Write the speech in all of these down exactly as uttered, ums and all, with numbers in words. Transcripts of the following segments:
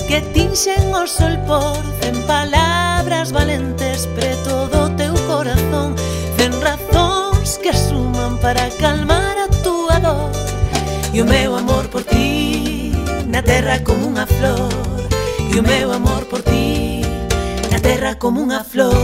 que tinxen o sol por cen palabras valentes preto do teu corazón, cen razóns que suman para calmar a túa dor. E o meu amor por ti na terra como unha flor, e o meu amor por ti na terra como unha flor.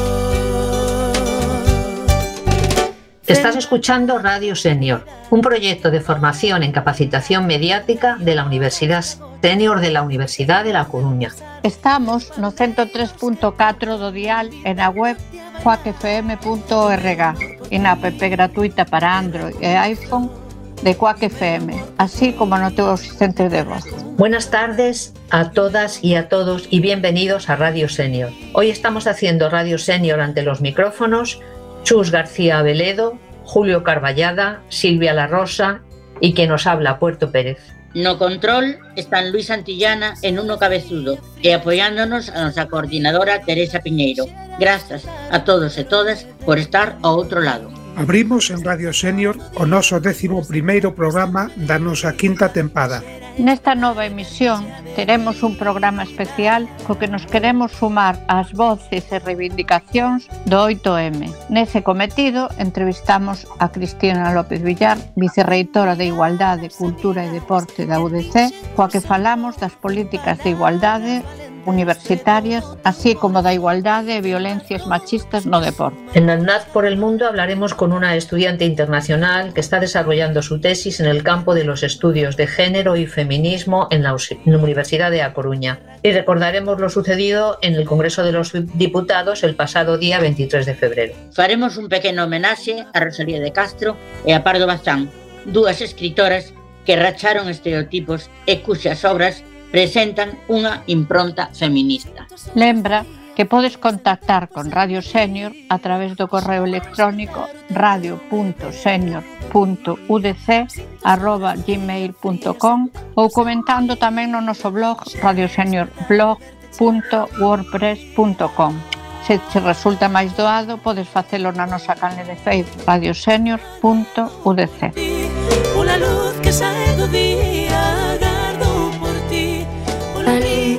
Estás escuchando Radio Senior, un proyecto de formación en capacitación mediática de la Universidad Senior de la Universidad de La Coruña. Estamos no ciento tres punto catro do dial e na web quack f m punto org e na app gratuita para Android e iPhone de Quack F M, así como no teu asistente de voz. Buenas tardes a todas y a todos y bienvenidos a Radio Senior. Hoy estamos haciendo Radio Senior ante los micrófonos Chus García Abeledo, Julio Carballada, Silvia La Rosa y quien nos habla, Puerto Pérez. No control están Luis Santillana e Nuno Cabezudo e apoiándonos a nosa coordinadora Teresa Piñeiro. Grazas a todos e todas por estar ao outro lado. Abrimos en Radio Senior o noso décimo primeiro programa da nosa quinta tempada. Nesta nova emisión teremos un programa especial co que nos queremos sumar ás voces e reivindicacións do oito eme. Nese cometido entrevistamos a Cristina López Villar, vicerreitora de Igualdade, Cultura e Deporte da U D C, coa que falamos das políticas de igualdade universitarias, así como da igualdade e violencias machistas no deporte. En el N A D por el Mundo hablaremos con una estudiante internacional que está desarrollando su tesis en el campo de los estudios de género y feminismo en la Universidad de A Coruña. Y recordaremos lo sucedido en el Congreso de los Diputados el pasado día veintitrés de febrero. Faremos un pequeno homenaxe a Rosalía de Castro e a Pardo Bazán, dúas escritoras que racharon estereotipos e cuxas obras presentan unha impronta feminista. Lembra que podes contactar con Radio Senior a través do correo electrónico radio punto senior punto u d c arroba gmail punto com ou comentando tamén no noso blog radioseniorblog punto wordpress punto com. Se te resulta máis doado, podes facelo na nosa canle de Facebook radiosenior punto u d c. Unha luz que sae do día, agardo por ti. A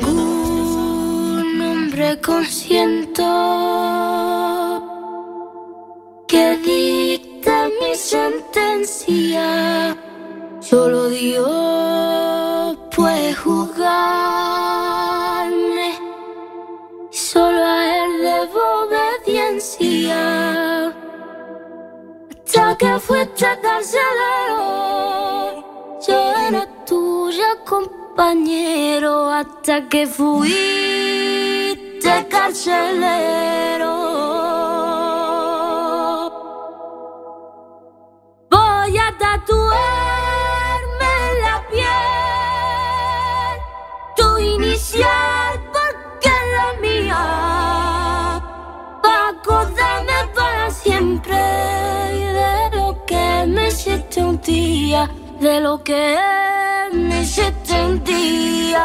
ningún hombre consiento que dicta mi sentencia. Solo Dios puede juzgarme, solo a Él debo obediencia. Hasta que fuiste carcelero, yo era tuya, compañero. Hasta que fuiste carcelero, voy a tatuarme en la piel tu inicial, porque es la mía, para acordarme para siempre de lo que me hiciste un día, de lo que me hiciste un día.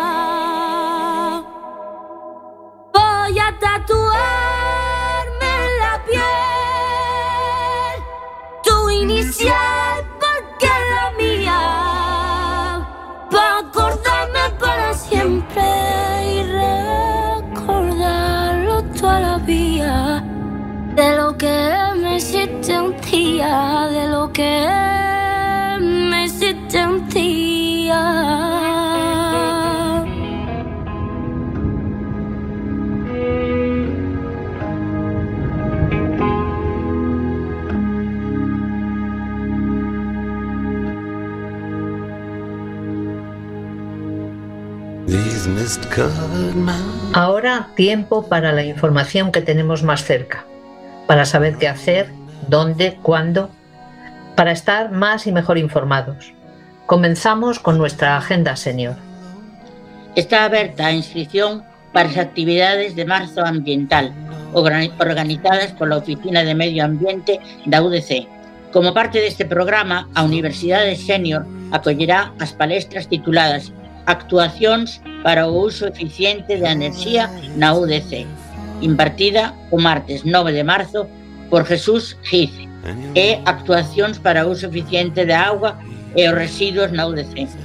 Voy a tatuarme en la piel tu inicial, porque es la mía, para acordarme para siempre y recordarlo toda la vida, de lo que me hiciste un día, de lo que me hiciste un día. Ahora tiempo para la información que tenemos más cerca, para saber qué hacer, dónde, cuándo, para estar más y mejor informados. Comenzamos con nuestra agenda senior. Está aberta a inscripción para as actividades de marzo ambiental organizadas pola Oficina de Medio Ambiente da U D C. Como parte deste programa, a Universidade Senior acollerá as palestras tituladas Actuacións para o uso eficiente da enerxía na U D C, impartida o martes nove de marzo por Jesús Giz, e Actuacións para o uso eficiente da auga e os residuos na U D C,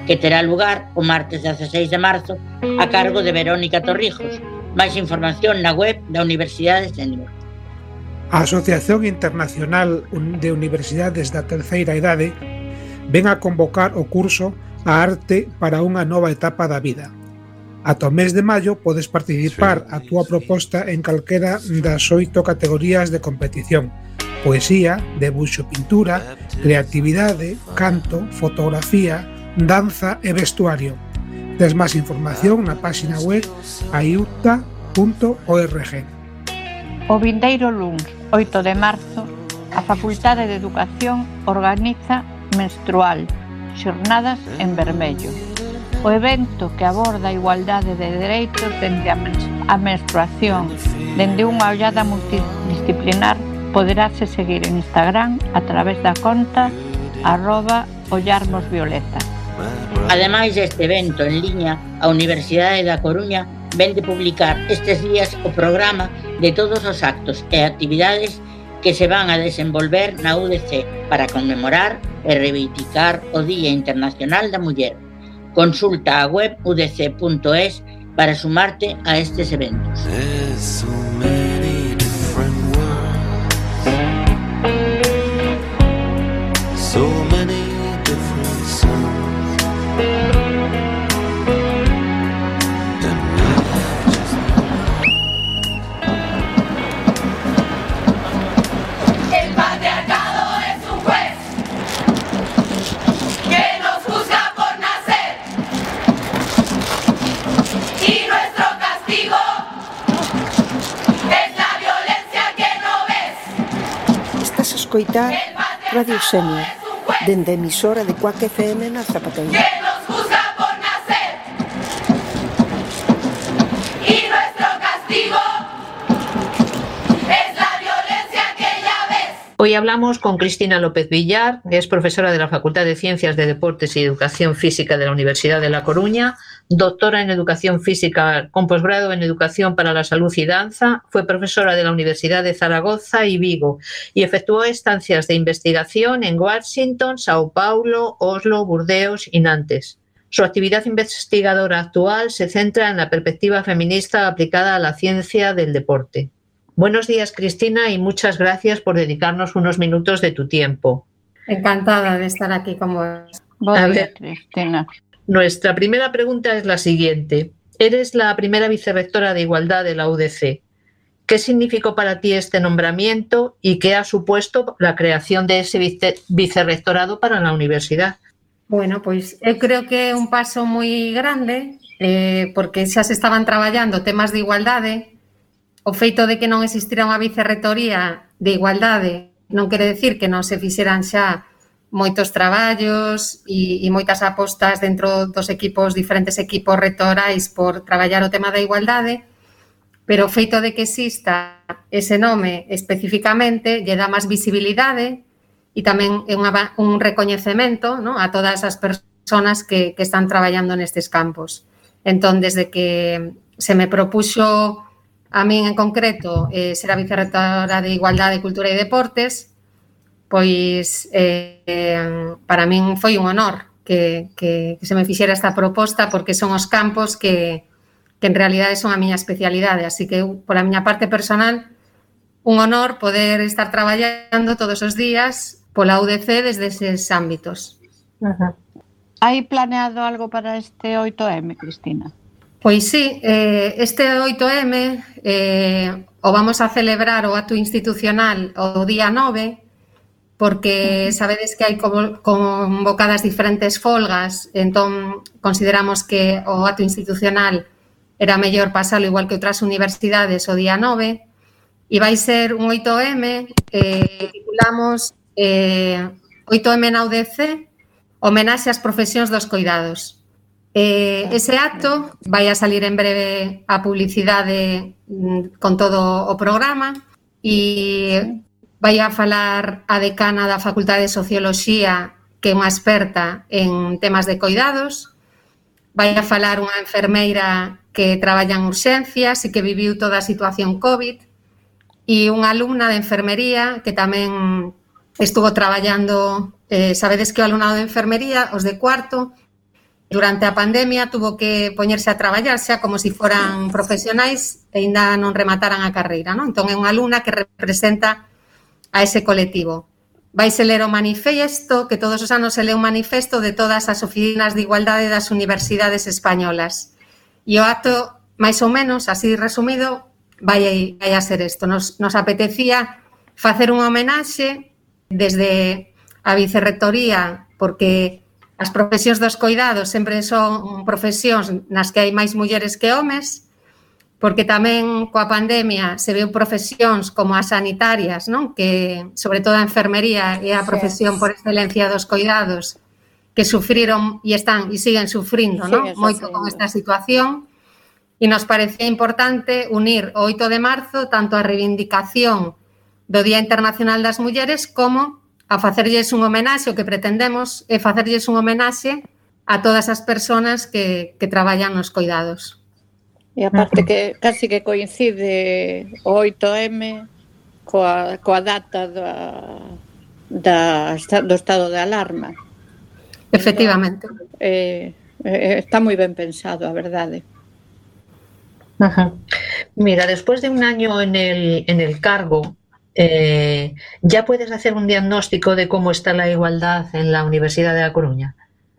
que terá lugar o martes dezaseis de marzo a cargo de Verónica Torrijos. Máis información na web da Universidade Sénior. A Asociación Internacional de Universidades da Terceira Idade ven a convocar o curso A Arte para unha nova etapa da vida. Ata o mes de maio podes participar a túa proposta en calquera das oito categorías de competición: poesía, debuxo, pintura, creatividade, canto, fotografía, danza e vestuario. Tes máis información na páxina web aiuta punto org. O vindeiro luns, oito de marzo, a Facultade de Educación organiza Menstrual, Xornadas en Vermello. O evento que aborda a igualdade de dereitos dende a, mens a menstruación, dende unha ollada multidisciplinar, poderase seguir en Instagram a través da conta arroba ollarmosvioleta. Ademais deste evento en liña, a Universidade da Coruña ven de publicar estes días o programa de todos os actos e actividades que se van a desenvolver na U D C para conmemorar e reivindicar o Día Internacional da Muller. Consulta a web u d c punto es para sumarte a estes eventos. Escoitar Radio Sénior, dende a emisora de Cuac F M na Zapateira. Que nos juzga por nacer y nuestro castigo es la violencia que ya ves. Hoy hablamos con Cristina López Villar, que es profesora de la Facultad de Ciencias de Deportes y Educación Física de la Universidad de La Coruña, doctora en Educación Física con posgrado en Educación para la Salud y Danza, fue profesora de la Universidad de Zaragoza y Vigo y efectuó estancias de investigación en Washington, Sao Paulo, Oslo, Burdeos y Nantes. Su actividad investigadora actual se centra en la perspectiva feminista aplicada a la ciencia del deporte. Buenos días, Cristina, y muchas gracias por dedicarnos unos minutos de tu tiempo. Encantada de estar aquí con vos. Buenos días, Cristina. Nuestra primera pregunta es la siguiente. Eres la primera vicerrectora de Igualdad de la U D C. ¿Qué significó para ti este nombramiento y qué ha supuesto la creación de ese vice vicerrectorado para la universidad? Bueno, pois eu creo que é un paso moi grande eh, porque xa se estaban traballando temas de igualdade. O feito de que non existira unha vicerrectoría de igualdade non quere decir que non se fixeran xa moitos traballos e, e moitas apostas dentro dos equipos, diferentes equipos rectorais por traballar o tema da igualdade, pero o feito de que exista ese nome especificamente lle dá máis visibilidade e tamén é unha, un recoñecemento, ¿no?, a todas as persoas que, que están traballando nestes campos. Entón, desde que se me propuxo a min en concreto eh, ser a vicerrectora de Igualdade, Cultura e Deportes, pois eh, para min foi un honor que, que, que se me fixera esta proposta porque son os campos que, que en realidade son a miña especialidade, así que eu, por a miña parte personal, un honor poder estar traballando todos os días pola U D C desde eses ámbitos. Uh-huh. Hai planeado algo para este oito eme, Cristina? Pois sí, eh, este oito eme eh, o vamos a celebrar o acto institucional o día nove, porque sabedes que hai convocadas diferentes folgas, entón consideramos que o acto institucional era mellor pasalo igual que outras universidades o día nove, e vai ser un oito eme, eh, titulamos eh, oito eme na U D C, homenaxe ás profesións dos coidados. Eh, ese acto vai a salir en breve a publicidade con todo o programa e vai a falar a decana da Facultade de Socioloxía, que é unha experta en temas de coidados. Vai a falar unha enfermeira que traballa en urxencias e que viviu toda a situación COVID. E unha alumna de enfermería que tamén estuvo traballando, eh, sabedes que o alumnado de enfermería, os de cuarto, durante a pandemia tuvo que poñerse a traballar xa como se si foran profesionais e ainda non remataran a carreira, non? Entón é unha alumna que representa a ese colectivo. Vaise ler o manifesto, que todos os anos se lee un manifesto de todas as oficinas de igualdade das universidades españolas. E o acto, máis ou menos, así resumido, vai, vai a ser isto. Nos, nos apetecía facer unha homenaxe desde a Vicerrectoría, porque as profesións dos coidados sempre son profesións nas que hai máis mulleres que homes, porque tamén coa pandemia se veu profesións como as sanitarias, non? Que, sobre todo a enfermería é a profesión por excelencia dos coidados, que sufriron e están e siguen sufrindo, non? Moito con esta situación, e nos parecía importante unir o oito de marzo tanto a reivindicación do Día Internacional das Mulleres como a facerlles un homenaxe, o que pretendemos é facerlles un homenaxe a todas as persoas que, que traballan nos coidados. E aparte que casi que coincide o oito eme coa, coa data da, da, do estado de alarma. Efectivamente. Entón, eh, eh, está moi ben pensado, a verdade. Ajá. Mira, después de un año en el, en el cargo, eh, ¿ya puedes hacer un diagnóstico de cómo está la igualdad en la Universidad de A Coruña?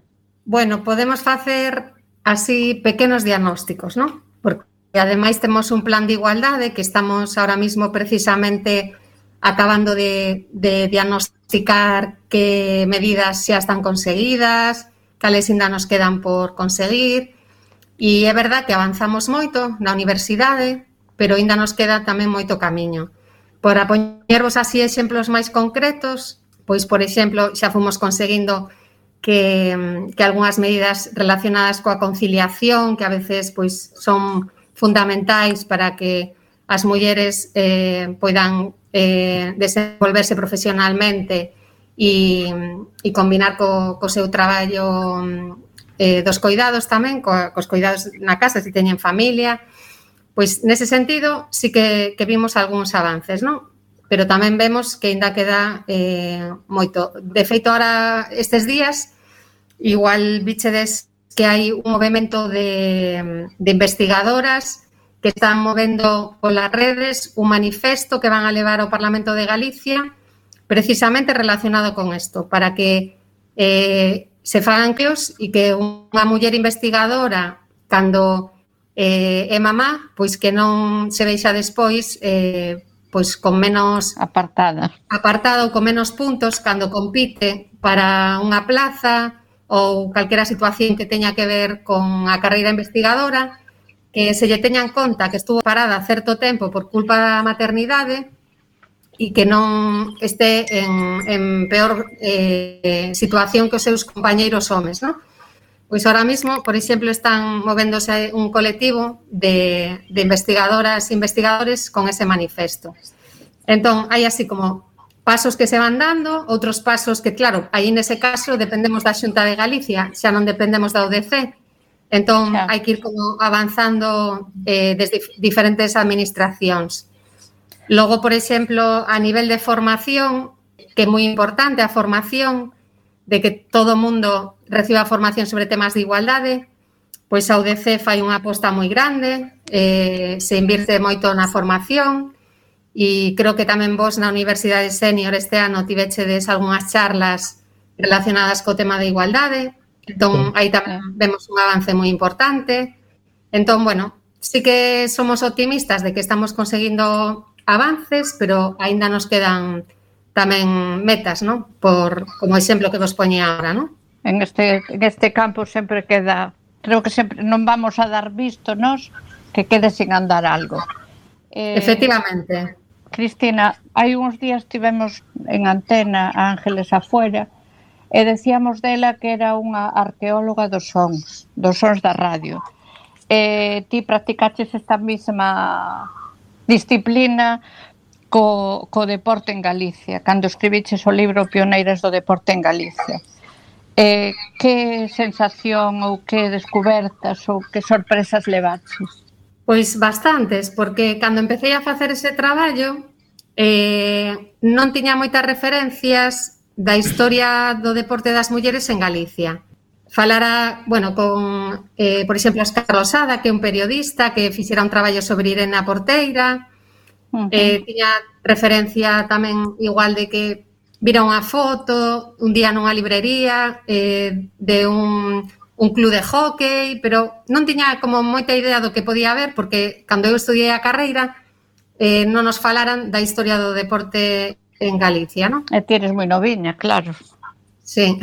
Bueno, podemos facer así pequenos diagnósticos, ¿no? Porque ademais temos un plan de igualdade que estamos ahora mismo precisamente acabando de, de diagnosticar que medidas xa están conseguidas, cales ainda nos quedan por conseguir. E é verdad que avanzamos moito na universidade, pero ainda nos queda tamén moito camiño. Para poñervos así exemplos máis concretos, pois, por exemplo, xa fomos conseguindo que, que algunhas medidas relacionadas coa conciliación, que a veces pois, son fundamentais para que as mulleres eh, poidan eh, desenvolverse profesionalmente e, e combinar co, co seu traballo eh, dos coidados tamén, co, cos coidados na casa, se teñen familia. Pois, nese sentido, sí que, que vimos algúns avances, non? Pero tamén vemos que ainda queda eh, moito. De feito, ahora, estes días, igual bichedes que hai un movimento de, de investigadoras que están movendo polas redes un manifesto que van a levar ao Parlamento de Galicia precisamente relacionado con isto, para que eh, se fagan creos e que unha muller investigadora, cando eh, é mamá, pois que non se veixa despois eh, pois con menos apartada apartada ou con menos puntos cando compite para unha plaza ou calquera situación que teña que ver con a carreira investigadora, que se lle teña en conta que estuvo parada certo tempo por culpa da maternidade e que non este en, en peor eh, situación que os seus compañeiros homes, non? Pois ahora mismo, por exemplo, están movéndose un colectivo de, de investigadoras e investigadores con ese manifesto. Entón, hai así como pasos que se van dando, outros pasos que, claro, aí nese caso dependemos da Xunta de Galicia, xa non dependemos da U D C, entón xa. Hai que ir como avanzando eh, desde diferentes administracións. Logo, por exemplo, a nivel de formación, que é moi importante a formación, de que todo o mundo reciba formación sobre temas de igualdade, pois a U D C fai unha aposta moi grande, eh, se invirte moito na formación, e creo que tamén vos na Universidade Sénior este ano tivechedes algunhas charlas relacionadas co tema de igualdade, entón aí tamén vemos un avance moi importante. Entón, bueno, sí que somos optimistas de que estamos conseguindo avances, pero aínda nos quedan tamén metas, ¿no? Por, como exemplo que vos poñía ahora, ¿no? En este, en este campo sempre queda, creo que sempre non vamos a dar visto nos que quede sin andar algo. Eh, Efectivamente. Cristina, hai uns días tivemos en antena a Ángeles Afuera e decíamos dela que era unha arqueóloga dos sons, dos sons da radio. E ti practicaches esta mesma disciplina co, co deporte en Galicia, cando escribiches o libro Pioneiras do Deporte en Galicia. Eh, que sensación ou que descubertas ou que sorpresas levaches? Pois bastantes, porque cando empecé a facer ese traballo eh, non tiña moitas referencias da historia do deporte das mulleres en Galicia. falara, bueno, con, eh, por exemplo, Óscar Rosada, que é un periodista que fixera un traballo sobre Irene a Porteira. Uh -huh. eh, tiña referencia tamén igual de que vira unha foto un día nunha librería eh, de un, un club de hóquei, pero non tiña como moita idea do que podía haber, porque cando eu estudiei a carreira eh, non nos falaran da historia do deporte en Galicia, non? E tienes moi noviña, claro. Sí.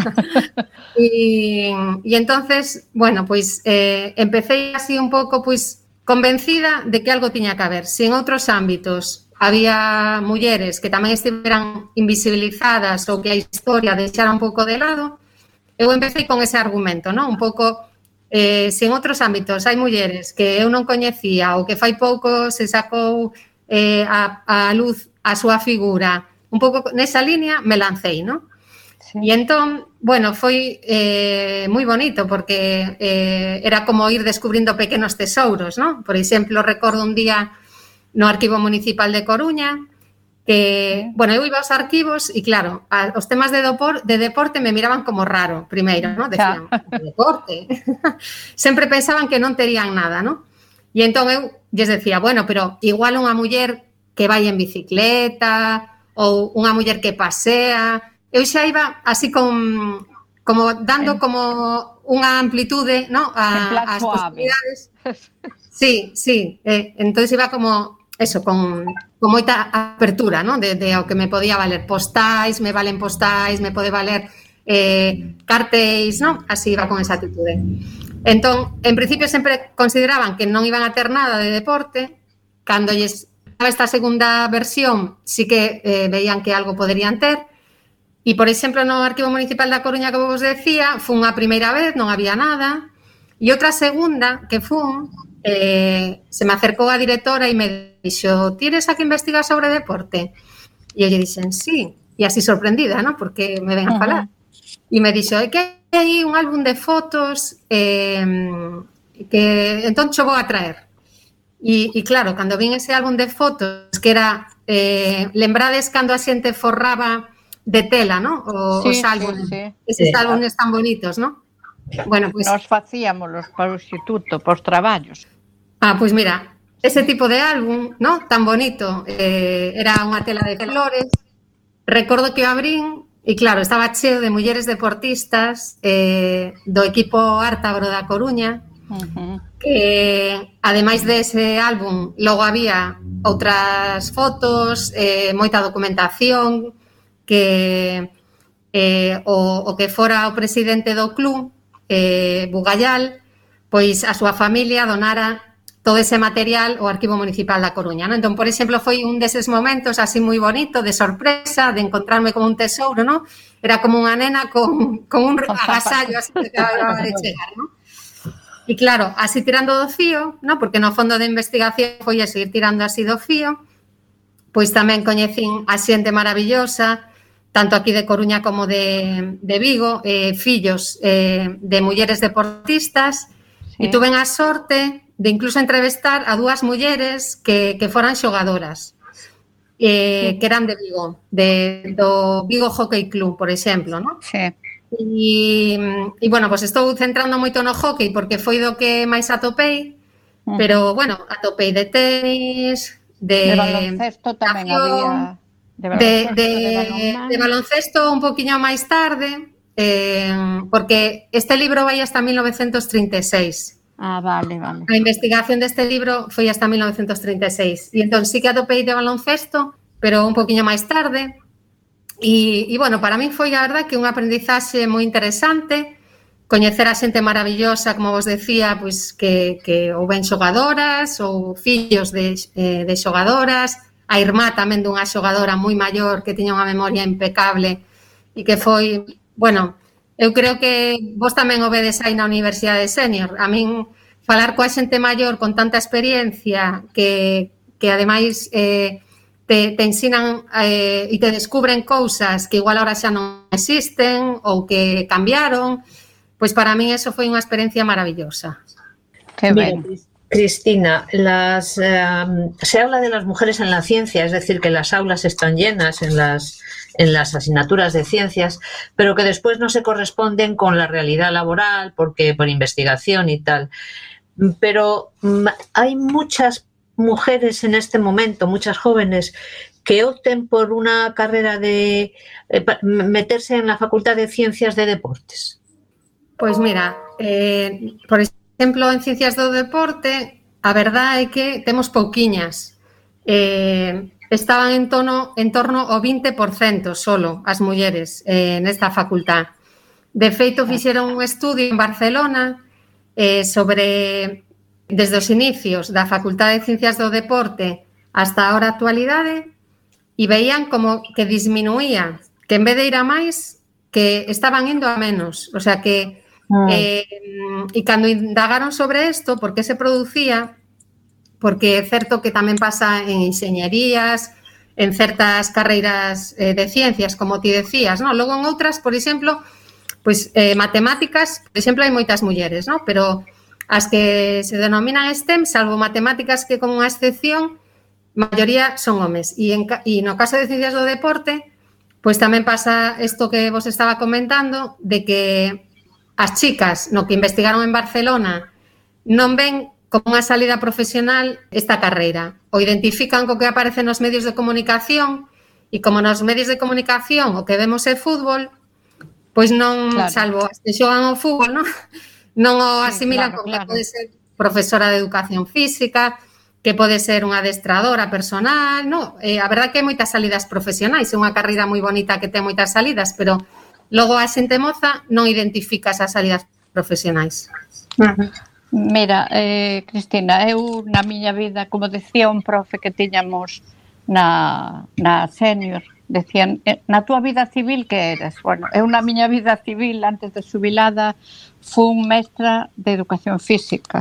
y, y entonces, bueno, pois eh, empecé así un pouco pois convencida de que algo tiña que haber. Si en outros ámbitos había mulleres que tamén estiveran invisibilizadas ou que a historia deixara un pouco de lado, eu empecé con ese argumento, non? Un pouco, eh, se en outros ámbitos hai mulleres que eu non coñecía ou que fai pouco se sacou eh, a, a luz a súa figura, un pouco nesa línea me lancei, non? Sí. E entón, bueno, foi eh, moi bonito porque eh, era como ir descubrindo pequenos tesouros, non? Por exemplo, recordo un día no Arquivo Municipal de Coruña que, bueno, eu iba aos arquivos e claro, a, os temas de, dopor, de deporte me miraban como raro, primeiro, non? Decían, deporte? Sempre pensaban que non terían nada, non? E entón eu lles decía, bueno, pero igual unha muller que vai en bicicleta ou unha muller que pasea. Eu xa iba así con, como dando como unha amplitude, ¿no? A, as posibilidades. Sí, sí. Eh, entón iba como, eso, con, con moita apertura, ¿no? De, de o que me podía valer postais, me valen postais, me pode valer eh, cartéis, ¿no? Así iba con esa actitude. Entón, en principio sempre consideraban que non iban a ter nada de deporte, cando lles esta segunda versión sí que eh, veían que algo poderían ter. E, por exemplo, no Arquivo Municipal da Coruña, que vos decía, fun a primeira vez, non había nada, e outra segunda que fun, eh, se me acercou a directora e me dixo, ti eres a que investiga sobre deporte? E eu lle dixen, sí, e así sorprendida, ¿no? Porque me ven a falar. E me dixo, é que hai un álbum de fotos eh, que entón xo vou a traer. E, e claro, cando vin ese álbum de fotos que era, eh, lembrades cando a xente forraba de tela, ¿no? O, sí, os álbumes, sí, sí. Eses sí. álbumes tan bonitos, ¿no? Bueno, pues nos facíamos para o instituto, para os traballos. Ah, pois pues mira, ese tipo de álbum, ¿no? Tan bonito, eh, era unha tela de flores. Recordo que o abrín e claro, estaba cheo de mulleres deportistas eh, do equipo Ártabro da Coruña. Uh-huh. Que ademais dese álbum logo había outras fotos, eh, moita documentación que eh, o, o que fora o presidente do club eh, Bugallal, pois a súa familia donara todo ese material ao Arquivo Municipal da Coruña, ¿no? Entón, por exemplo, foi un deses momentos así moi bonito, de sorpresa, de encontrarme como un tesouro, ¿no? Era como unha nena con, con un agasallo así que acababa de chegar, ¿no? E claro, así tirando do fío, ¿no? Porque no fondo de investigación foi a seguir tirando así do fío, pois tamén coñecín a xente maravillosa, tanto aquí de Coruña como de, de Vigo, eh, fillos eh, de mulleres deportistas, sí. E tuve a sorte de incluso entrevistar a dúas mulleres que, que foran xogadoras, eh, sí. Que eran de Vigo, de, do Vigo Hockey Club, por exemplo, ¿no? Sí. E, e, bueno, pues estou centrando moito no hockey porque foi do que máis atopei, uh -huh. Pero, bueno, atopei de tenis, de... De baloncesto tamén había... De baloncesto, de, de, de, de baloncesto un poquinho máis tarde, eh, porque este libro vai hasta mil novecentos trinta e seis. Ah, vale, vale. A investigación deste libro foi hasta mil novecentos trinta e seis. E entón sí que atopei de baloncesto, pero un poquinho máis tarde. E, e, bueno, para mí foi a verdad que un aprendizaxe moi interesante, coñecer a xente maravillosa, como vos decía, pois que, que ou ben xogadoras ou fillos de, eh, de xogadoras, a irmá tamén dunha xogadora moi maior que tiña unha memoria impecable e que foi, bueno, eu creo que vos tamén o vedes aí na Universidade Senior. A min falar coa xente maior con tanta experiencia que, que ademais... Eh, Te, te ensinan eh, e te descubren cousas que igual ahora xa non existen ou que cambiaron, pois para mí eso foi unha experiencia maravillosa. Que ben. Cristina, las, eh, se habla de las mujeres en la ciencia, es decir, que las aulas están llenas en las, en las asignaturas de ciencias, pero que después no se corresponden con la realidad laboral porque por investigación y tal. Pero hay muchas mujeres en este momento, muchas jóvenes, que opten por una carrera de eh, meterse en la Facultad de Ciencias de Deportes. Pois mira, eh, por exemplo, en Ciencias do Deporte, a verdade é que temos pouquiñas. Eh, estaban en torno, en torno ao vinte por cento solo as mulleres eh, nesta facultad. De feito, fixeron un estudio en Barcelona eh, sobre, desde os inicios da Facultad de Ciencias do Deporte hasta a hora actualidade, e veían como que disminuía, que en vez de ir a máis, que estaban indo a menos. O sea que Mm. Eh, e cando indagaron sobre isto, por que se producía, porque é certo que tamén pasa en enxeñerías, en certas carreiras eh, de ciencias, como ti decías, ¿no? Logo en outras, por exemplo, pues, eh, matemáticas, por exemplo, hai moitas mulleres, ¿no? Pero as que se denominan STEM, salvo matemáticas que como unha excepción, a maioría son homes. E, en, e no caso de Ciencias do Deporte, pues tamén pasa isto que vos estaba comentando, de que as chicas no que investigaron en Barcelona non ven como unha salida profesional esta carreira. O identifican co que aparece nos medios de comunicación e como nos medios de comunicación o que vemos é fútbol, pois non, claro. Salvo as que xogan ao fútbol, non, non o asimilan sí, claro, como claro. Que pode ser profesora de educación física, que pode ser unha adestradora personal, non? Eh, a verdade que hai moitas salidas profesionais, é unha carreira moi bonita que ten moitas salidas, pero logo a xente moza non identifica esas salidas profesionais. Uh-huh. Mira, eh, Cristina, eu na miña vida, como decía un profe que tiñamos na, na senior, decían, na túa vida civil que eres? Bueno, eu na miña vida civil, antes de xubilada, fun mestra de educación física.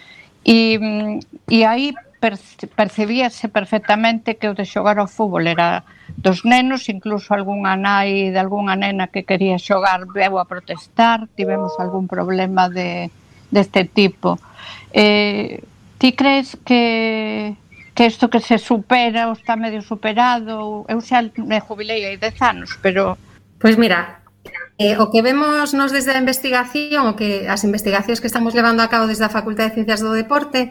E, e aí percebíase perfectamente que o de xogar ao fútbol era dos nenos, incluso algunha nai de algunha nena que quería xogar veu a protestar, tivemos algún problema de deste tipo. Eh, ti crees que que isto que se supera ou está medio superado? Eu xa me jubilei hai dez anos, pero... Pois mira, eh, o que vemos nos desde a investigación, o que as investigacións que estamos levando a cabo desde a Facultad de Ciencias do Deporte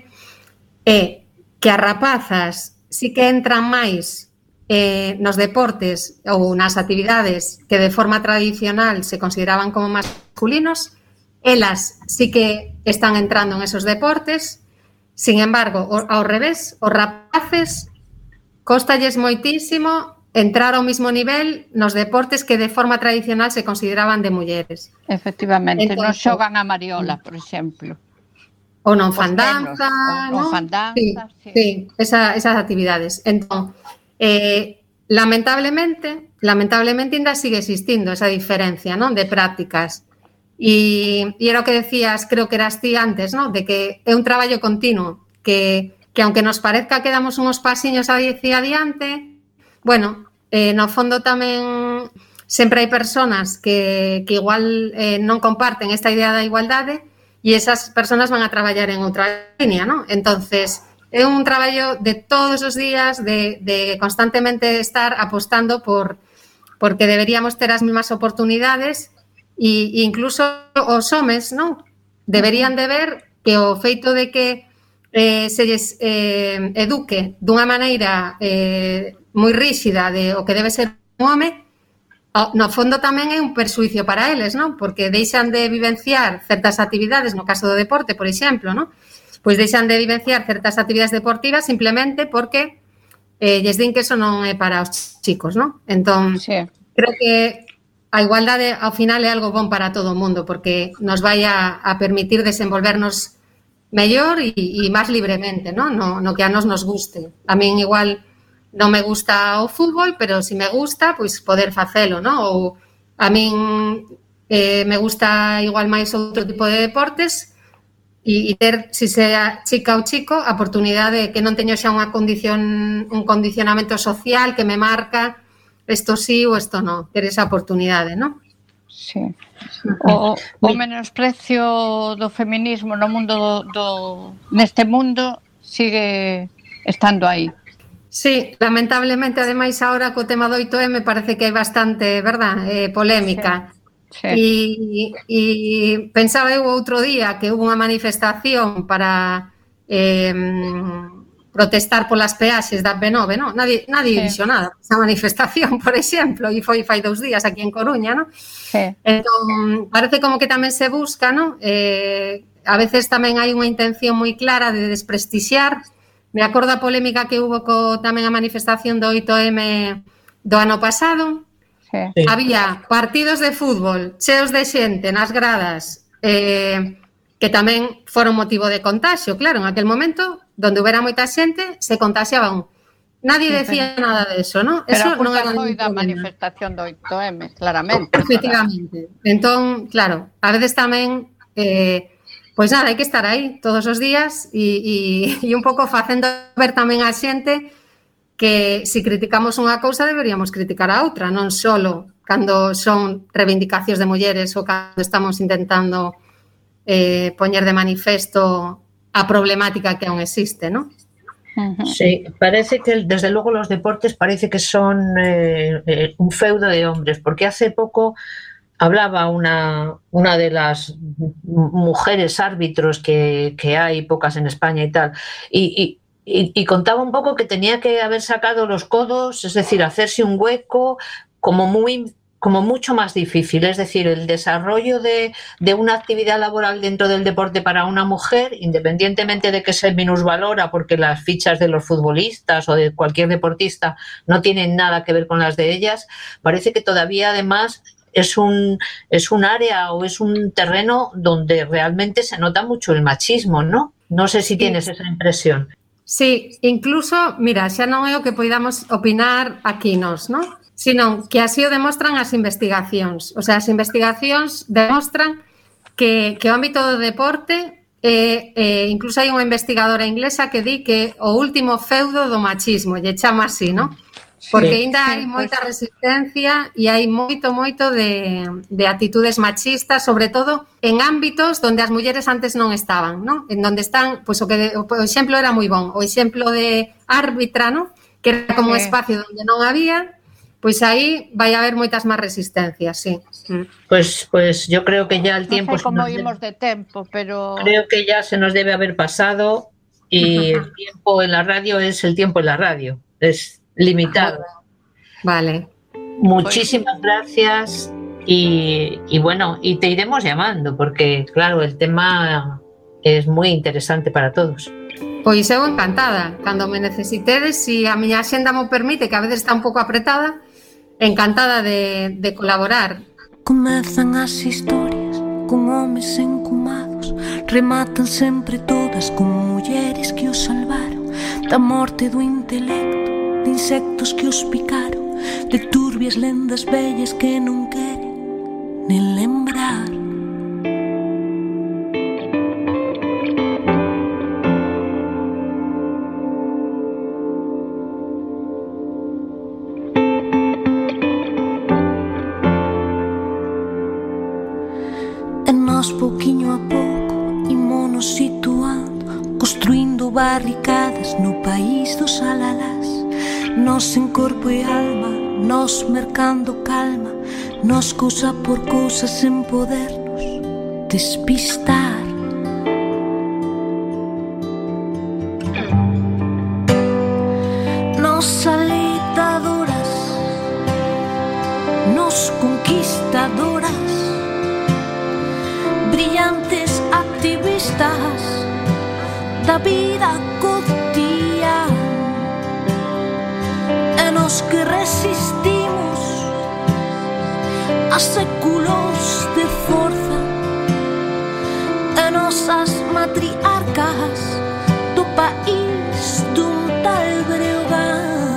é que as rapazas sí que entran máis eh, nos deportes ou nas actividades que de forma tradicional se consideraban como masculinos, elas sí que están entrando en esos deportes. Sin embargo, ao revés, os rapaces cóstalles moitísimo entrar ao mismo nivel nos deportes que de forma tradicional se consideraban de mulleres. Efectivamente, entón, non xogan a mariola, por exemplo. Ou non fan danza, non fan danza, sí, sí. sí esa, esas actividades. Entón, eh, lamentablemente, lamentablemente ainda sigue existindo esa diferencia, non, de prácticas. E, e era o que decías, creo que eras ti antes, non, de que é un traballo continuo, que, que aunque nos parezca que damos uns pasiños hacia adiante, bueno, eh, no fondo tamén sempre hai personas que, que igual eh, non comparten esta idea da igualdade, e esas personas van a traballar en outra línea, ¿no? Entonces, é un traballo de todos os días, de, de constantemente estar apostando por porque deberíamos ter as mesmas oportunidades e, e incluso os homes, ¿no? Deberían de ver que o feito de que eh, se lles eh, eduque dunha maneira eh, moi ríxida de o que debe ser un home, no fondo tamén é un persuicio para eles, non? Porque deixan de vivenciar certas actividades, no caso do deporte, por exemplo, non? Pois deixan de vivenciar certas actividades deportivas simplemente porque eh, lles din que eso non é para os chicos, non? Entón, sí. Creo que a igualdade ao final é algo bon para todo o mundo porque nos vai a, a permitir desenvolvernos mellor e, e máis libremente, non? No, no que a nos nos guste. A min igual non me gusta o fútbol, pero se me gusta, pois poder facelo, non? Ou a min eh, me gusta igual máis outro tipo de deportes e, e ter, se sea chica ou chico, a oportunidade de que non teño xa unha condición, un condicionamento social que me marca isto sí ou isto non, ter esa oportunidade, non? Sí. O, o menosprecio do feminismo no mundo do, neste mundo sigue estando aí. Sí, lamentablemente, ademais, agora co tema do oito eme parece que hai bastante, verdad, eh, polémica. Sí. E, e pensaba eu outro día que hubo unha manifestación para eh, protestar polas peaxes da P nove, non? Nadie, nadie sí. dixo nada. Esa manifestación, por exemplo, e foi fai dous días aquí en Coruña, non? Sí. Entón, parece como que tamén se busca, non? Eh, a veces tamén hai unha intención moi clara de desprestixiar. Me acordo a polémica que hubo co tamén a manifestación do oito eme do ano pasado. Sí. Había partidos de fútbol cheos de xente nas gradas, eh, que tamén foron motivo de contagio, claro, en aquel momento, donde houbera moita xente, se contaxiaban. Nadie decía nada de eso, ¿no? Pero eso a culpa non era foi da manifestación do oito eme, claramente. Efectivamente. Entón, claro, a veces tamén, eh, pois nada, hai que estar aí todos os días e, e, e un pouco facendo ver tamén a xente que se criticamos unha cousa deberíamos criticar a outra, non solo cando son reivindicacións de mulleres ou cando estamos intentando eh, poñer de manifesto a problemática que aún existe, ¿no? Sí, parece que desde luego los deportes parece que son eh, eh, un feudo de hombres, porque hace poco hablaba una, una de las mujeres árbitros que, que hay, pocas en España y tal, y, y, y, y contaba un poco que tenía que haber sacado los codos, es decir, hacerse un hueco como muy... como mucho más difícil, es decir, el desarrollo de, de una actividad laboral dentro del deporte para una mujer, independientemente de que se minusvalora porque las fichas de los futbolistas o de cualquier deportista no tienen nada que ver con las de ellas, parece que todavía además es un, es un área o es un terreno donde realmente se nota mucho el machismo, ¿no? No sé si tienes esa impresión. Sí, incluso, mira, xa non é o que poidamos opinar aquí nos, ¿no? Sino que así o demostran as investigacións. O sea, as investigacións demostran que, que o ámbito do deporte, eh, eh, incluso hai unha investigadora inglesa que di que o último feudo do machismo, lle chama así, ¿no? Porque ainda hai moita resistencia e hai moito, moito de, de actitudes machistas, sobre todo en ámbitos onde as mulleres antes non estaban, ¿no? En donde están, pois o que o exemplo era moi bon, o exemplo de árbitra, ¿no? Que era como un espacio onde non había. Pois aí vai haber moitas máis resistencias, sí. Pues, pues yo creo que ya el tiempo... No sé cómo íbamos de tiempo, pero... Creo que ya se nos debe haber pasado y el tiempo en la radio es el tiempo en la radio, es limitado. Vale. Muchísimas gracias y, y bueno, y te iremos llamando porque, claro, el tema es muy interesante para todos. Pois eu encantada, cando me necesitedes, se a miña axenda mo permite, que a veces está un pouco apretada, encantada de, de colaborar. Comezan as historias con homes encumados, rematan sempre todas con mulleres que os salvaron da morte do intelecto, de insectos que os picaron, de turbias lendas vellas que non queren nen lembrar. Pouquiño a pouco ímonos situando, construindo barricadas no país dos alalás. Nos en corpo e alma, nos mercando calma, nos cousa por cousa sen podernos despistar. Nos alentadoras, nos conquistadoras, brillantes activistas da vida cotidiana, e nos que resistimos a séculos de forza, e nosas matriarcas do país dun tal Breogán.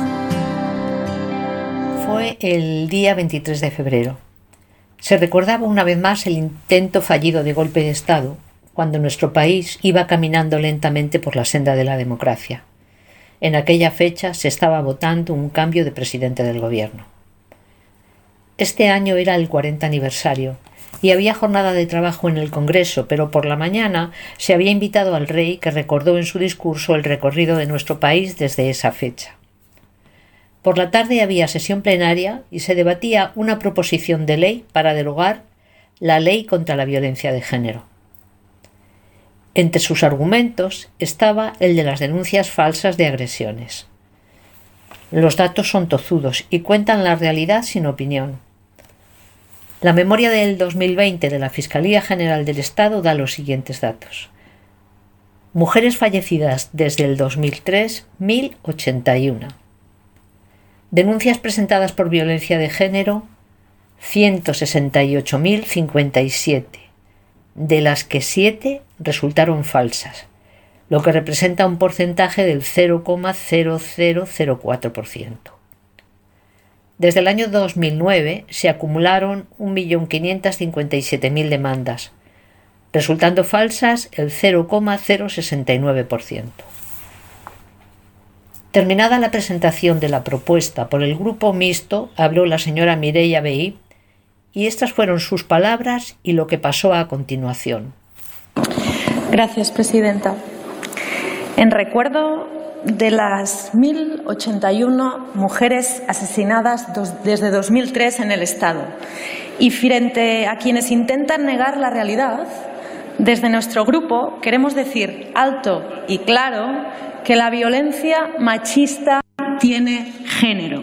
Fue el día veintitrés de febrero. Se recordaba una vez más el intento fallido de golpe de Estado, cuando nuestro país iba caminando lentamente por la senda de la democracia. En aquella fecha se estaba votando un cambio de presidente del gobierno. Este año era el cuarenta aniversario y había jornada de trabajo en el Congreso, pero por la mañana se había invitado al rey, que recordó en su discurso el recorrido de nuestro país desde esa fecha. Por la tarde había sesión plenaria y se debatía una proposición de ley para derogar la ley contra la violencia de género. Entre sus argumentos estaba el de las denuncias falsas de agresiones. Los datos son tozudos y cuentan la realidad sin opinión. La memoria del dos mil veinte de la Fiscalía General del Estado da los siguientes datos. Mujeres fallecidas desde el dos mil tres, mil ochenta y una. Denuncias presentadas por violencia de género, ciento sesenta y ocho mil cincuenta y siete, de las que siete resultaron falsas, lo que representa un porcentaje del cero coma cero cero cero cuatro por ciento. Desde el año dos mil nueve se acumularon un millón quinientas cincuenta y siete mil demandas, resultando falsas el cero coma cero sesenta y nueve por ciento. Terminada la presentación de la propuesta por el Grupo Mixto, habló la señora Mireia Vehí y estas fueron sus palabras y lo que pasó a continuación. Gracias, presidenta. En recuerdo de las mil ochenta y una mujeres asesinadas dos, desde dos mil tres en el Estado y frente a quienes intentan negar la realidad, desde nuestro grupo queremos decir alto y claro que la violencia machista tiene género.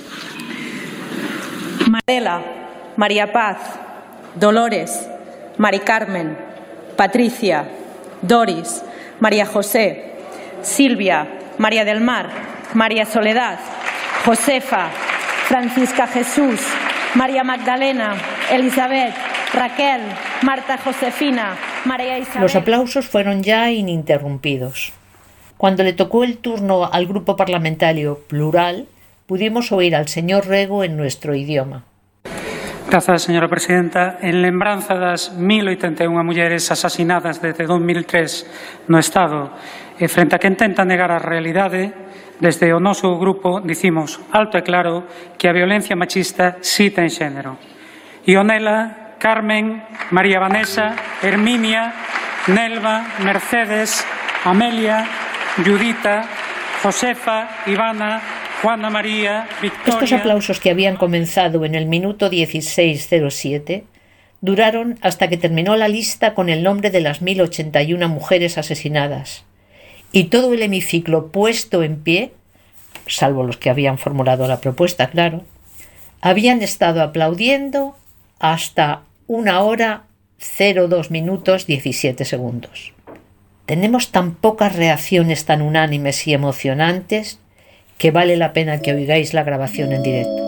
Marela, María Paz, Dolores, Mari Carmen, Patricia, Doris, María José, Silvia, María del Mar, María Soledad, Josefa, Francisca Jesús, María Magdalena, Elizabeth, Raquel, Marta Josefina, María Isabel. Los aplausos fueron ya ininterrumpidos. Cuando le tocó el turno al grupo parlamentario plural, pudimos oír al señor Rego en nuestro idioma. Grazas, señora presidenta. En lembranza das mil oitenta e unha mulleres asasinadas desde dos mil tres no Estado e frente a que intenta negar a realidade, desde o noso grupo dicimos alto e claro que a violencia machista sí ten xénero. Ionela, Carmen, María Vanessa, Herminia, Nelva, Mercedes, Amelia, Judita, Josefa, Ivana, Juana María, Victoria. Estos aplausos, que habían comenzado en el minuto dieciséis cero siete, duraron hasta que terminó la lista con el nombre de las mil ochenta y una mujeres asesinadas. Y todo el hemiciclo puesto en pie, salvo los que habían formulado la propuesta, claro, habían estado aplaudiendo hasta una hora cero dos minutos diecisiete segundos. Tenemos tan pocas reacciones tan unánimes y emocionantes que vale la pena que oigáis la grabación en directo.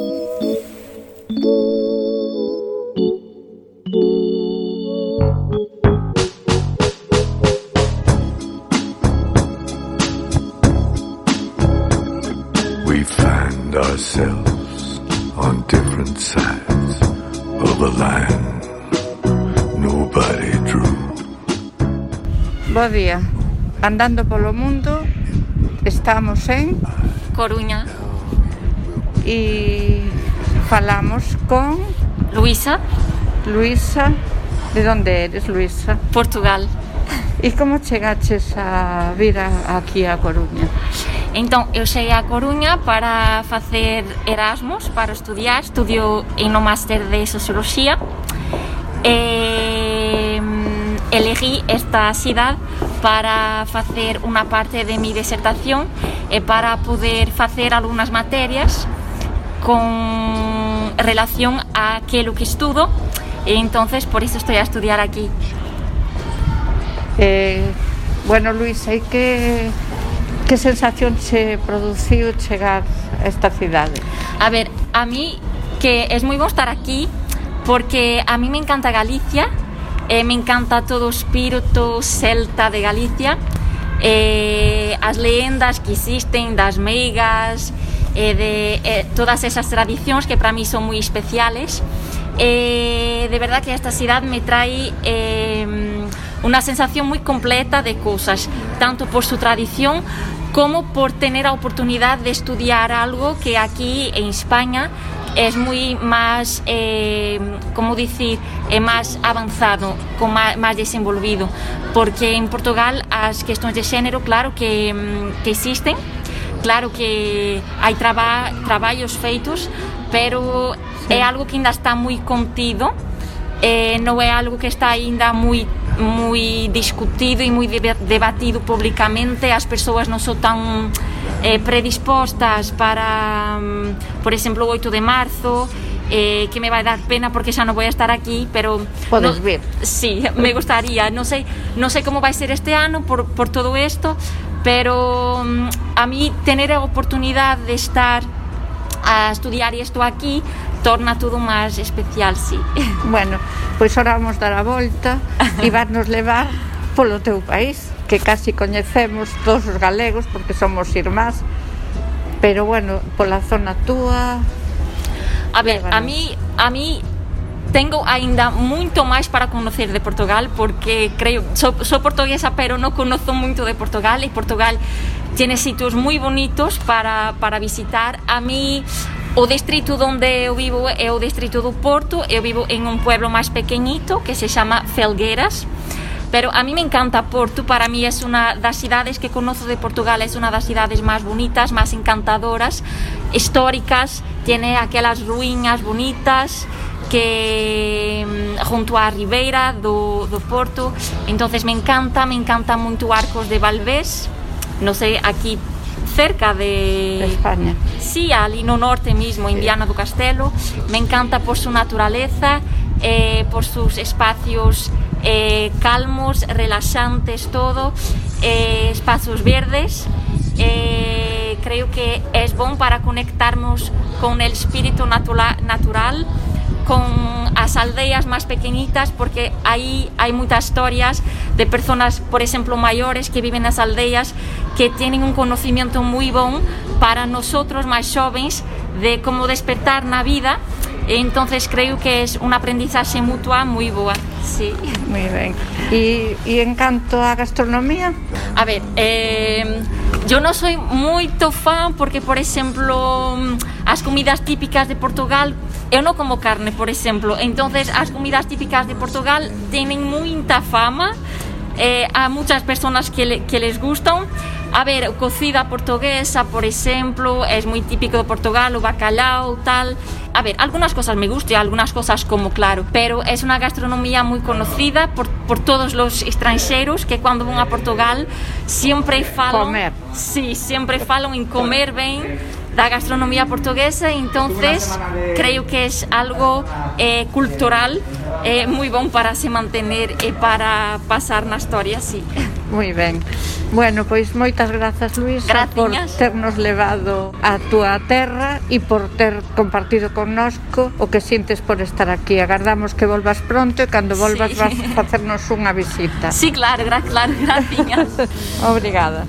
We find ourselves on different sides of a line nobody drew. Bo día. Andando polo mundo, estamos en Coruña e falamos con Luisa. Luisa, de onde eres, Luisa? Portugal. E como chegaches a vir a, aquí a Coruña? Entón, eu cheguei a Coruña para facer Erasmus, para estudiar, estudio en o máster de Socioloxía e elegí esta cidade para facer unha parte de mi disertación e para poder facer algunhas materias con relación a aquilo que estudo e entonces por iso estou a estudiar aquí. Eh, bueno, Luisa, e que, que sensación che produciu chegar a esta cidade? A ver, a mí que es moi bon estar aquí porque a mí me encanta Galicia. Eh, me encanta todo o espírito celta de Galicia, eh, as leyendas que existen das meigas, eh, de eh, todas esas tradicións que para mí son moi especiales. Eh, de verdad que esta cidade me trae eh, unha sensación moi completa de cousas, tanto por su tradición como por tener a oportunidade de estudiar algo que aquí en España es muy más, eh, como dicir, é máis avanzado, con máis, máis desenvolvido, porque en Portugal as questões de xénero, claro que, que existen, claro que hai traba, traballos feitos, pero sí, é algo que ainda está moi contido, eh, non é algo que está ainda moi moi discutido e moi debatido públicamente. As persoas non son tan eh, predispostas para, por exemplo, o oito de marzo, eh, que me vai dar pena porque xa non vou estar aquí, pero podes no, vir. Sí, me gustaría. Non sei, non sei como vai ser este ano por, por todo isto, pero a mí tener a oportunidade de estar a estudiar isto aquí torna todo máis especial, sí. Bueno, pois ora vamos dar a volta e varnos levar polo teu país, que casi coñecemos todos os galegos porque somos irmás, pero bueno, pola zona túa. A ver, a mí, a mí tengo aínda moito máis para conocer de Portugal, porque creo, sou, sou portuguesa, pero non conozo moito de Portugal, e Portugal tiene sitios moi bonitos para, para visitar. A mí, o distrito onde eu vivo é o distrito do Porto. Eu vivo en un pueblo máis pequeñito que se chama Felgueiras, pero a mí me encanta Porto. Para mí es una das cidades que conozo de Portugal, es una das cidades máis bonitas, máis encantadoras, históricas, tiene aquelas ruínas bonitas que junto á ribeira do, do Porto. Entonces me encanta, me encanta moito Arcos de Valdés, non sei, aquí cerca de... de España. Sí, ali no norte mismo, en Viana do Castelo. Me encanta por su naturaleza, eh, por sus espacios eh, calmos, relaxantes, todo, eh, espacios verdes. Eh, creo que es bon para conectarnos con el espíritu natura, natural, con as aldeas máis pequenitas, porque aí hai moitas historias de persoas, por exemplo, maiores que viven nas aldeas, que tienen un conocimiento moi bon para nosotros máis xovens de como despertar na vida. Entonces creo que es unha aprendizaxe mutua moi boa. Sí. Moi ben. E, e en canto á gastronomía? A ver, eh, yo non soy moito fan porque, por exemplo, as comidas típicas de Portugal, eu non como carne, por exemplo, entonces as comidas típicas de Portugal teñen moita fama, eh, a muchas personas que, le, que les gustan. A ver, cocida portuguesa, por exemplo, es moi típico de Portugal, o bacalao, tal. A ver, algunas cosas me gustan, algunas cosas como, claro, pero es una gastronomía muy conocida por, por todos los extranjeros que cuando van a Portugal siempre falan, comer. Sí, siempre falan en comer ben da gastronomía portuguesa. Entonces creo que es algo eh, cultural, eh, moi bon para se mantener e para pasar na historia, sí. Moi ben. Bueno, pois moitas grazas, Luisa, Graciñas. por ternos levado a túa terra e por ter compartido connosco o que sintes por estar aquí. Agardamos que volvas pronto e cando volvas sí, vas a facernos unha visita. Sí, claro, gra claro, graciñas. Obrigada.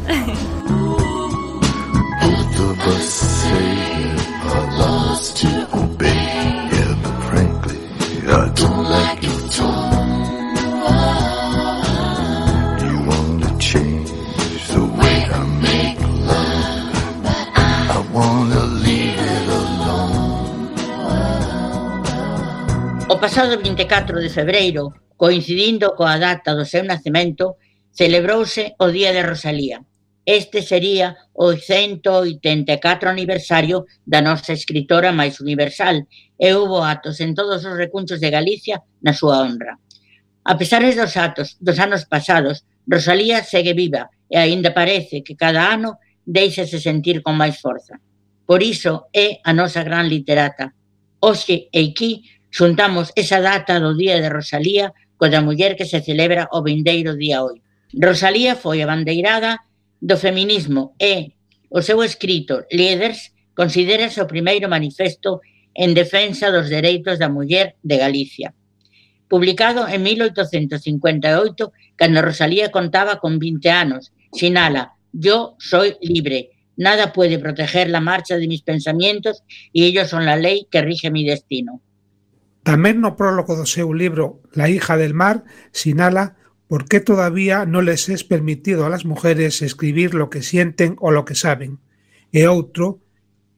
O pasado vinte e catro de febreiro, coincidindo coa data do seu nacemento, celebrouse o Día de Rosalía. Este sería o cento oitenta e catro aniversario da nosa escritora máis universal e houbo atos en todos os recunchos de Galicia na súa honra. A pesar dos atos dos anos pasados, Rosalía segue viva e aínda parece que cada ano deixase sentir con máis forza. Por iso é a nosa gran literata. Hoxe e aquí xuntamos esa data do Día de Rosalía coa da muller que se celebra o vindeiro día oito. Rosalía foi abandeirada do feminismo e o seu escrito Líderes considérase o primeiro manifesto en defensa dos dereitos da muller de Galicia. Publicado en mil oitocentos cincuenta e oito, cando Rosalía contaba con vinte anos, sinala: «Yo soy libre, nada puede proteger la marcha de mis pensamientos y ellos son la ley que rige mi destino». Tamén no prólogo do seu libro La hija del mar sinala por qué todavía no les es permitido a las mujeres escribir lo que sienten o lo que saben, e outro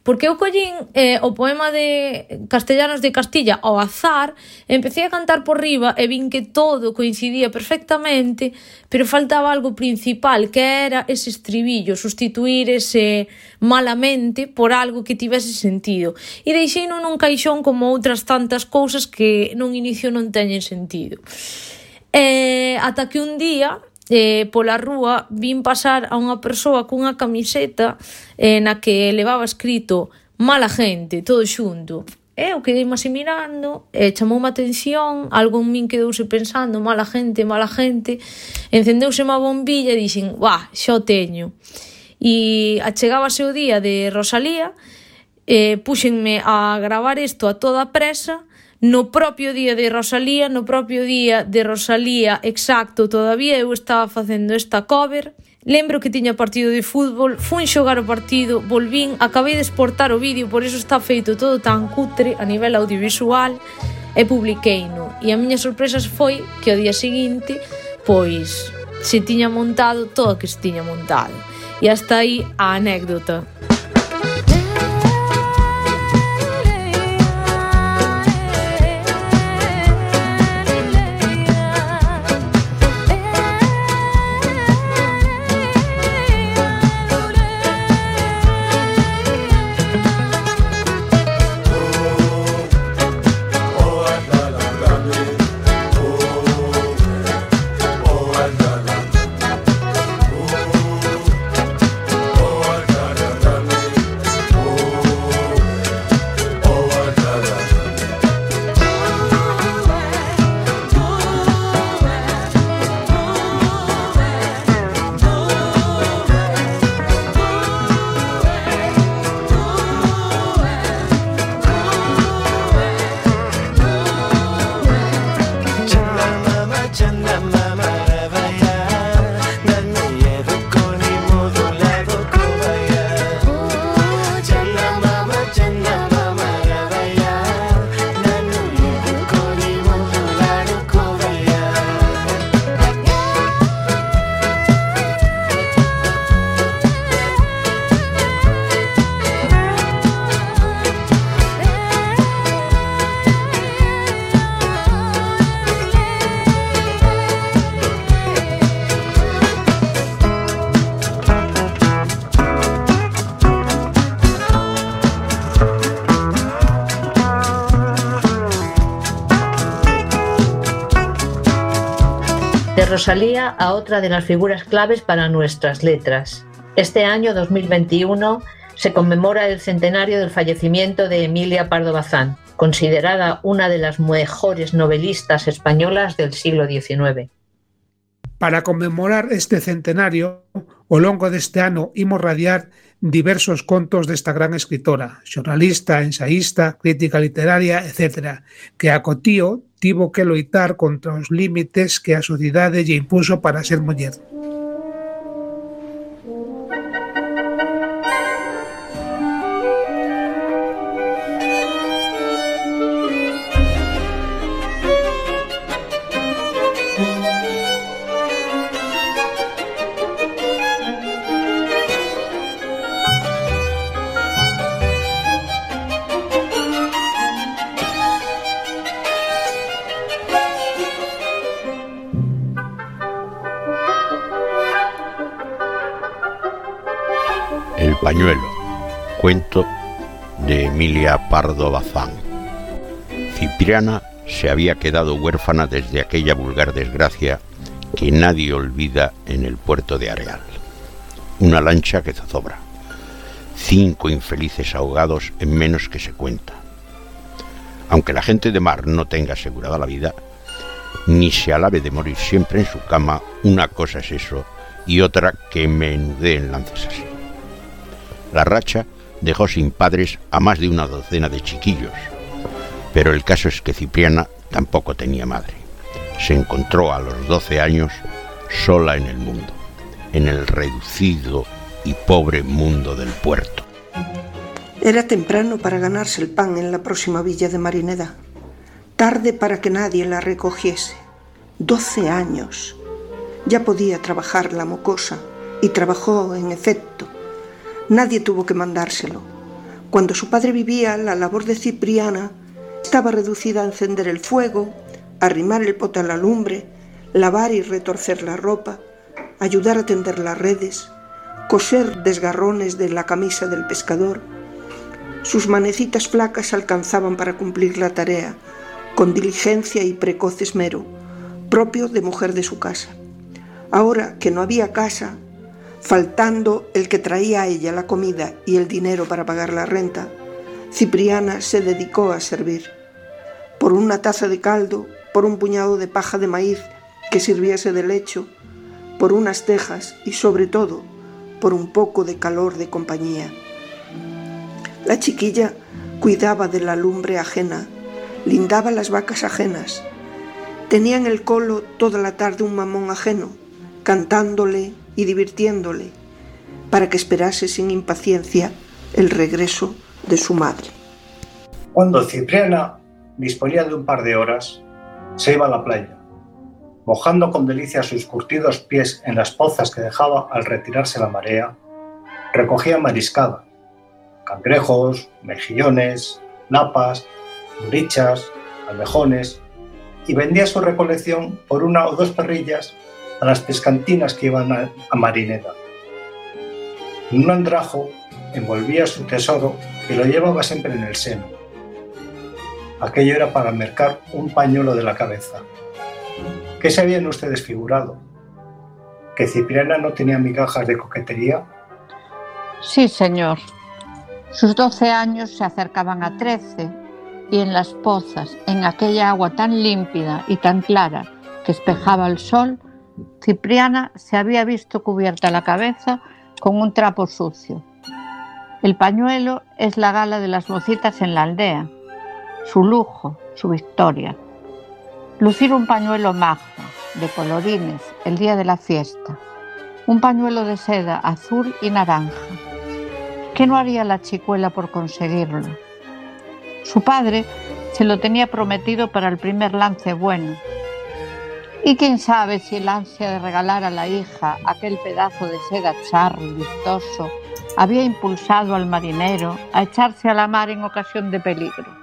porque eu collín eh, o poema de Castellanos de Castilla ao azar, empecé a cantar por riba e vin que todo coincidía perfectamente, pero faltaba algo principal, que era ese estribillo, sustituir ese malamente por algo que tivese sentido. E deixeino nun caixón como outras tantas cousas que nun inicio non teñen sentido. E ata que un día, eh, pola rúa, vin pasar a unha persoa cunha camiseta eh, na que levaba escrito mala gente, todo xunto. Eu quedei-me así mirando, e chamoume a atención, algo en min quedouse pensando, mala gente, mala gente, encendeuse má bombilla e dixen, buah, xa o teño. E achegábase o día de Rosalía, eh, puxenme a gravar isto a toda presa. No propio día de Rosalía, no propio día de Rosalía exacto todavía, eu estaba facendo esta cover. Lembro que tiña partido de fútbol, fun xogar o partido, volvín, acabei de exportar o vídeo, por iso está feito todo tan cutre a nivel audiovisual, e publiqueino. E a miña sorpresa foi que ao día seguinte, pois, se tiña montado todo o que se tiña montado. E hasta aí a anécdota. De Rosalía a otra de las figuras claves para nuestras letras. Este año dos mil veintiuno se conmemora el centenario del fallecimiento de Emilia Pardo Bazán, considerada una de las mejores novelistas españolas del siglo diecinueve. Para conmemorar este centenario, ao longo deste ano imos radiar diversos contos desta gran escritora, xornalista, ensaísta, crítica literaria, etcétera, que a cotío tivo que loitar contra os límites que a sociedade lle impuso para ser muller. El pañuelo, cuento de Emilia Pardo Bazán. Cipriana se había quedado huérfana desde aquella vulgar desgracia que nadie olvida en el puerto de Areal. Una lancha que zozobra. Cinco infelices ahogados en menos que se cuenta. Aunque la gente de mar no tenga asegurada la vida, ni se alabe de morir siempre en su cama, una cosa es eso y otra que menudeen lances así. La racha dejó sin padres a más de una docena de chiquillos, pero el caso es que Cipriana tampoco tenía madre. Se encontró a los doce años sola en el mundo, en el reducido y pobre mundo del puerto. Era temprano para ganarse el pan en la próxima villa de Marineda, tarde para que nadie la recogiese. Doce años. Ya podía trabajar la mocosa, y trabajó en efecto. Nadie tuvo que mandárselo. Cuando su padre vivía, la labor de Cipriana estaba reducida a encender el fuego, arrimar el pote a la lumbre, lavar y retorcer la ropa, ayudar a tender las redes, coser desgarrones de la camisa del pescador. Sus manecitas flacas alcanzaban para cumplir la tarea, con diligencia y precoz esmero, propio de mujer de su casa. Ahora que no había casa, faltando el que traía a ella la comida y el dinero para pagar la renta, Cipriana se dedicó a servir. Por una taza de caldo, por un puñado de paja de maíz que sirviese de lecho, por unas tejas y, sobre todo, por un poco de calor de compañía. La chiquilla cuidaba de la lumbre ajena, lindaba las vacas ajenas. Tenía en el colo toda la tarde un mamón ajeno, cantándole y divirtiéndole, para que esperase sin impaciencia el regreso de su madre. Cuando Cipriana disponía de un par de horas, se iba a la playa, mojando con delicia sus curtidos pies en las pozas que dejaba al retirarse la marea. Recogía mariscada, cangrejos, mejillones, napas, lurichas, almejones, y vendía su recolección por una o dos perrillas a las pescantinas que iban a, a Marineda. En un andrajo envolvía su tesoro y lo llevaba siempre en el seno. Aquello era para mercar un pañuelo de la cabeza. ¿Qué se habían ustedes figurado? ¿Que Cipriana no tenía migajas de coquetería? Sí, señor. Sus doce años se acercaban a trece, y en las pozas, en aquella agua tan límpida y tan clara que espejaba el sol, Cipriana se había visto cubierta la cabeza con un trapo sucio. El pañuelo es la gala de las mocitas en la aldea, su lujo, su victoria. Lucir un pañuelo majo, de colorines, el día de la fiesta. Un pañuelo de seda azul y naranja. ¿Qué no haría la chicuela por conseguirlo? Su padre se lo tenía prometido para el primer lance bueno. Y quién sabe si el ansia de regalar a la hija aquel pedazo de seda charro y vistoso había impulsado al marinero a echarse a la mar en ocasión de peligro.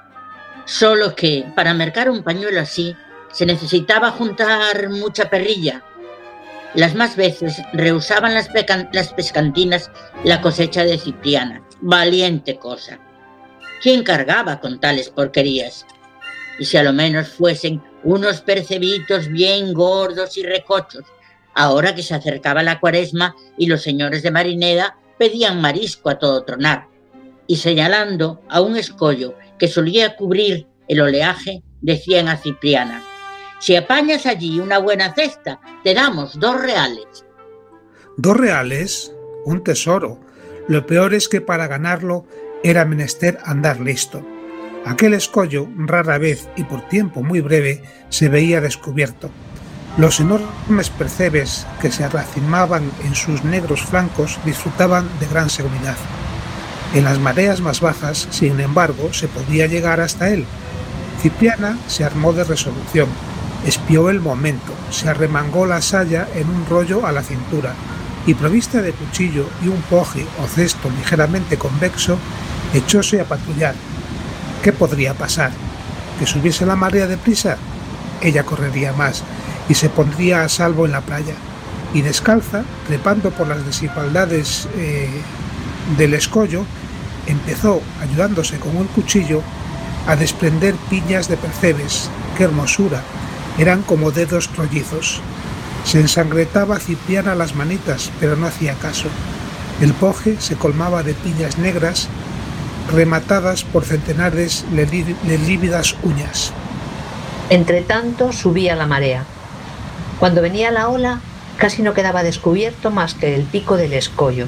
Solo que, para mercar un pañuelo así, se necesitaba juntar mucha perrilla. Las más veces rehusaban las, pecan- las pescantinas la cosecha de Cipriana. Valiente cosa. ¿Quién cargaba con tales porquerías? Y si a lo menos fuesen unos percebitos bien gordos y recochos, ahora que se acercaba la cuaresma y los señores de Marineda pedían marisco a todo tronar, y señalando a un escollo que solía cubrir el oleaje, decían a Cipriana: si apañas allí una buena cesta, te damos dos reales. ¿Dos reales? Un tesoro. Lo peor es que para ganarlo era menester andar listo. Aquel escollo, rara vez y por tiempo muy breve, se veía descubierto. Los enormes percebes que se arracimaban en sus negros flancos disfrutaban de gran seguridad. En las mareas más bajas, sin embargo, se podía llegar hasta él. Cipriana se armó de resolución, espió el momento, se arremangó la saya en un rollo a la cintura y, provista de cuchillo y un poje o cesto ligeramente convexo, echóse a patrullar. ¿Qué podría pasar? ¿Que subiese la marea deprisa? Ella correría más y se pondría a salvo en la playa, y descalza, trepando por las desigualdades eh, del escollo, empezó, ayudándose con un cuchillo, a desprender piñas de percebes. ¡Qué hermosura! Eran como dedos rollizos. Se ensangretaba Cipriana las manitas, pero no hacía caso. El poje se colmaba de piñas negras, rematadas por centenares de lívidas uñas. Entretanto subía la marea. Cuando venía la ola, casi no quedaba descubierto más que el pico del escollo.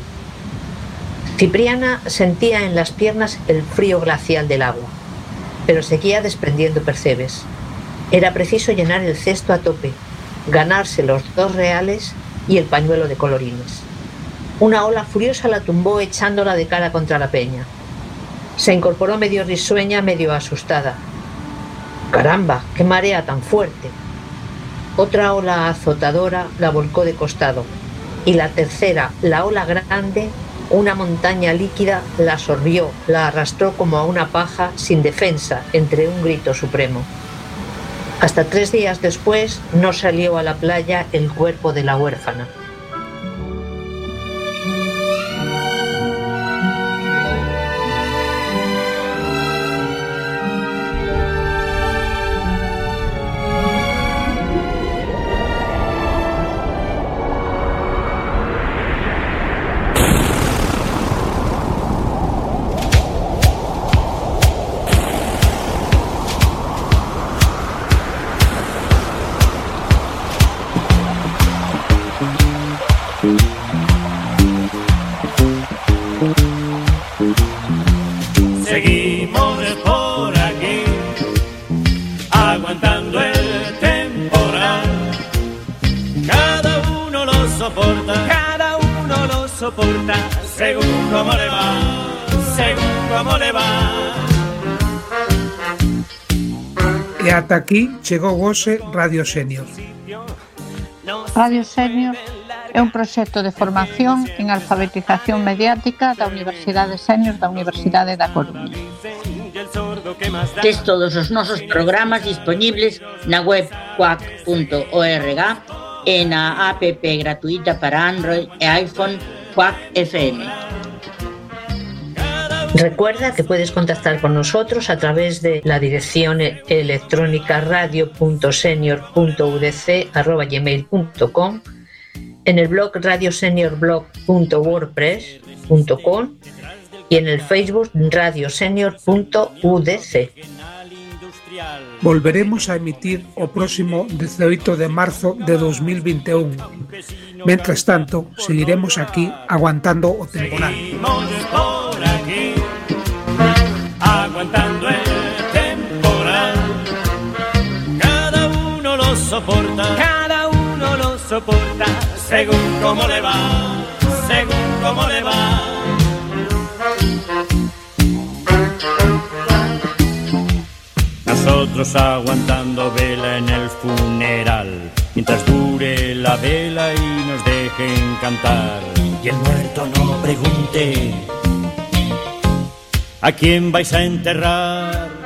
Cipriana sentía en las piernas el frío glacial del agua, pero seguía desprendiendo percebes. Era preciso llenar el cesto a tope, ganarse los dos reales y el pañuelo de colorines. Una ola furiosa la tumbó echándola de cara contra la peña. Se incorporó medio risueña, medio asustada. ¡Caramba! ¡Qué marea tan fuerte! Otra ola azotadora la volcó de costado, y la tercera, la ola grande, Una montaña líquida la absorbió, la arrastró como a una paja sin defensa entre un grito supremo. Hasta tres días después no salió a la playa el cuerpo de la huérfana. Seguimos por aquí, aguantando el temporal. Cada uno lo soporta, cada uno lo soporta, según cómo le va, según cómo le va. E ata aquí chegou hoxe Radio Senior. Radio Senior é un proxecto de formación en alfabetización mediática da Universidade Senior da Universidade da Coruña. Tes todos os nosos programas disponibles na web cuac punto org e na app gratuita para Android e iPhone Cuac F M. Recuerda que puedes contactar con nosotros a través de la dirección electrónica radio punto senior punto u d c arroba gmail punto com, en el blog radioseniorblog punto wordpress punto com y en el Facebook radiosenior punto u d c. Volveremos a emitir o próximo dezoito de marzo de dos mil vinte e un. Mientras tanto, seguiremos aquí aguantando o temporal. Aguantando el temporal. Cada uno lo soporta, cada uno lo soporta, según cómo le va, según cómo le va. Nosotros aguantando vela en el funeral, mientras dure la vela y nos dejen cantar. Y el muerto no pregunte ¿a quién vais a enterrar?